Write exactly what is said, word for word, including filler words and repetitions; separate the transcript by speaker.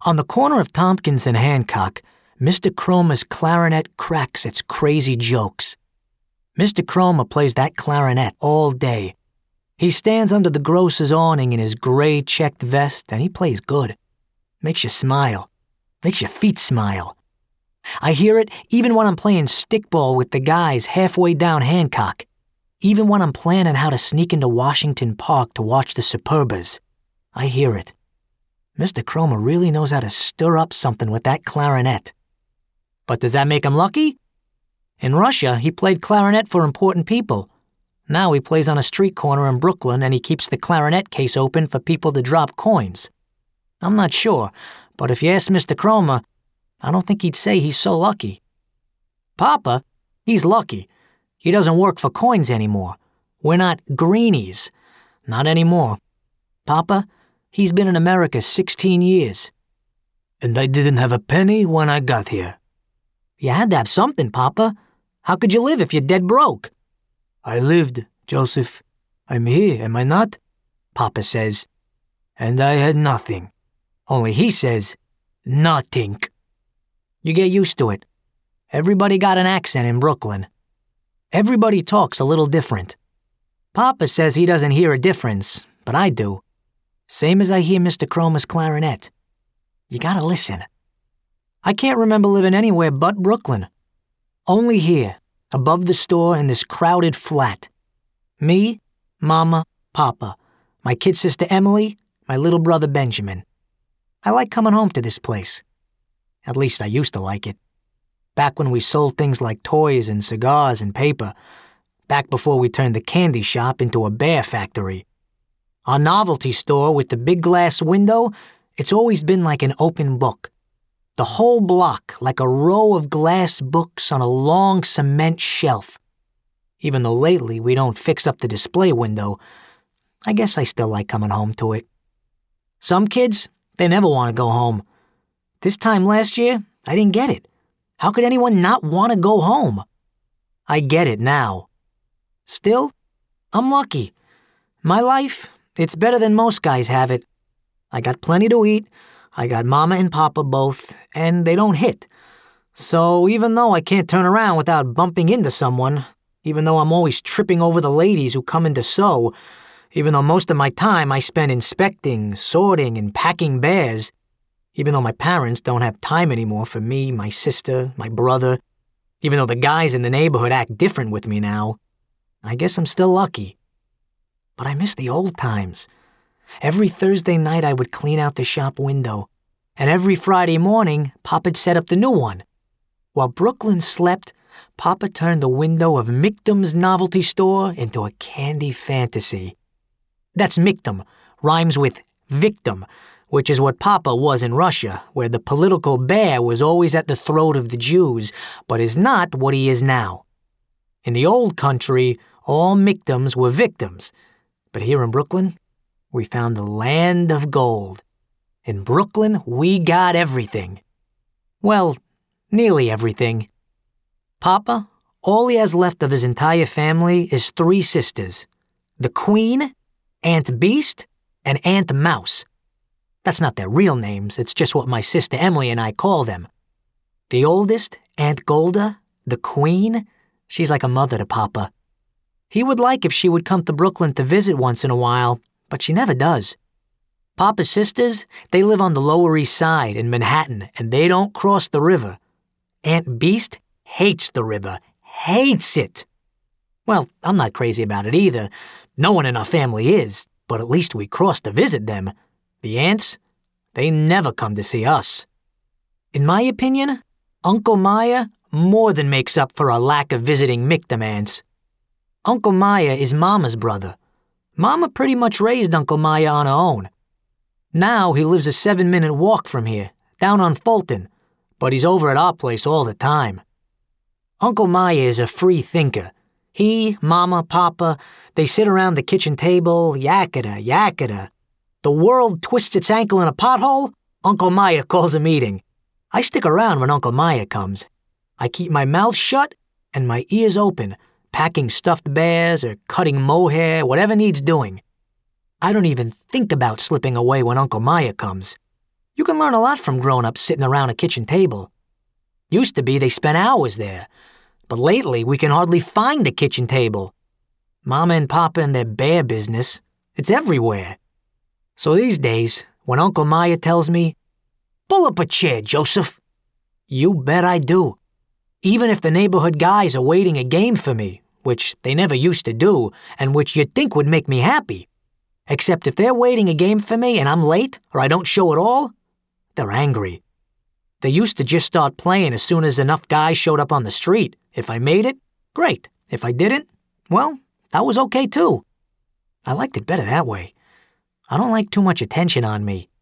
Speaker 1: On the corner of Tompkins and Hancock, Mister Cromer's clarinet cracks its crazy jokes. Mister Cromer plays that clarinet all day. He stands under the grocer's awning in his gray checked vest, and he plays good. Makes you smile. Makes your feet smile. I hear it even when I'm playing stickball with the guys halfway down Hancock. Even when I'm planning how to sneak into Washington Park to watch the Superbas. I hear it. Mister Cromer really knows how to stir up something with that clarinet. But does that make him lucky? In Russia, he played clarinet for important people. Now he plays on a street corner in Brooklyn and he keeps the clarinet case open for people to drop coins. I'm not sure, but if you ask Mister Cromer, I don't think he'd say he's so lucky. Papa, he's lucky. He doesn't work for coins anymore. We're not greenies. Not anymore. Papa, he's been in America sixteen years. And I didn't have a penny when I got here. You had to have something, Papa. How could you live if you're dead broke? I lived, Joseph. I'm here, am I not? Papa says. And I had nothing. Only he says, nothing. You get used to it. Everybody got an accent in Brooklyn. Everybody talks a little different. Papa says he doesn't hear a difference, but I do. Same as I hear Mister Cromer's clarinet. You gotta listen. I can't remember living anywhere but Brooklyn. Only here, above the store in this crowded flat. Me, Mama, Papa, my kid sister Emily, my little brother Benjamin. I like coming home to this place. At least I used to like it. Back when we sold things like toys and cigars and paper. Back before we turned the candy shop into a bear factory. Our novelty store with the big glass window, it's always been like an open book. The whole block like a row of glass books on a long cement shelf. Even though lately we don't fix up the display window, I guess I still like coming home to it. Some kids, they never want to go home. This time last year, I didn't get it. How could anyone not want to go home? I get it now. Still, I'm lucky. My life, it's better than most guys have it. I got plenty to eat, I got Mama and Papa both, and they don't hit. So even though I can't turn around without bumping into someone, even though I'm always tripping over the ladies who come in to sew, even though most of my time I spend inspecting, sorting, and packing bears, even though my parents don't have time anymore for me, my sister, my brother, even though the guys in the neighborhood act different with me now, I guess I'm still lucky. But I miss the old times. Every Thursday night I would clean out the shop window, and every Friday morning Papa'd set up the new one. While Brooklyn slept, Papa turned the window of Mictum's novelty store into a candy fantasy. That's Mictum, rhymes with victim, which is what Papa was in Russia, where the political bear was always at the throat of the Jews, but is not what he is now. In the old country, all Mictums were victims, but here in Brooklyn, we found the land of gold. In Brooklyn, we got everything. Well, nearly everything. Papa, all he has left of his entire family is three sisters. The Queen, Aunt Beast, and Aunt Mouse. That's not their real names, it's just what my sister Emily and I call them. The oldest, Aunt Golda, the Queen, she's like a mother to Papa. He would like if she would come to Brooklyn to visit once in a while, but she never does. Papa's sisters, they live on the Lower East Side in Manhattan, and they don't cross the river. Aunt Beast hates the river, hates it. Well, I'm not crazy about it either. No one in our family is, but at least we cross to visit them. The aunts, they never come to see us. In my opinion, Uncle Maya more than makes up for our lack of visiting Mictum aunts. Uncle Maya is Mama's brother. Mama pretty much raised Uncle Maya on her own. Now he lives a seven-minute walk from here, down on Fulton, but he's over at our place all the time. Uncle Maya is a free thinker. He, Mama, Papa, they sit around the kitchen table, yaketa, yaketa. The world twists its ankle in a pothole, Uncle Maya calls a meeting. I stick around when Uncle Maya comes. I keep my mouth shut and my ears open, packing stuffed bears or cutting mohair, whatever needs doing. I don't even think about slipping away when Uncle Maya comes. You can learn a lot from grown-ups sitting around a kitchen table. Used to be they spent hours there, but lately we can hardly find a kitchen table. Mama and Papa and their bear business, it's everywhere. So these days, when Uncle Maya tells me, "Pull up a chair, Joseph," you bet I do. Even if the neighborhood guys are waiting a game for me, which they never used to do, and which you'd think would make me happy. Except if they're waiting a game for me and I'm late or I don't show at all, they're angry. They used to just start playing as soon as enough guys showed up on the street. If I made it, great. If I didn't, well, that was okay too. I liked it better that way. I don't like too much attention on me.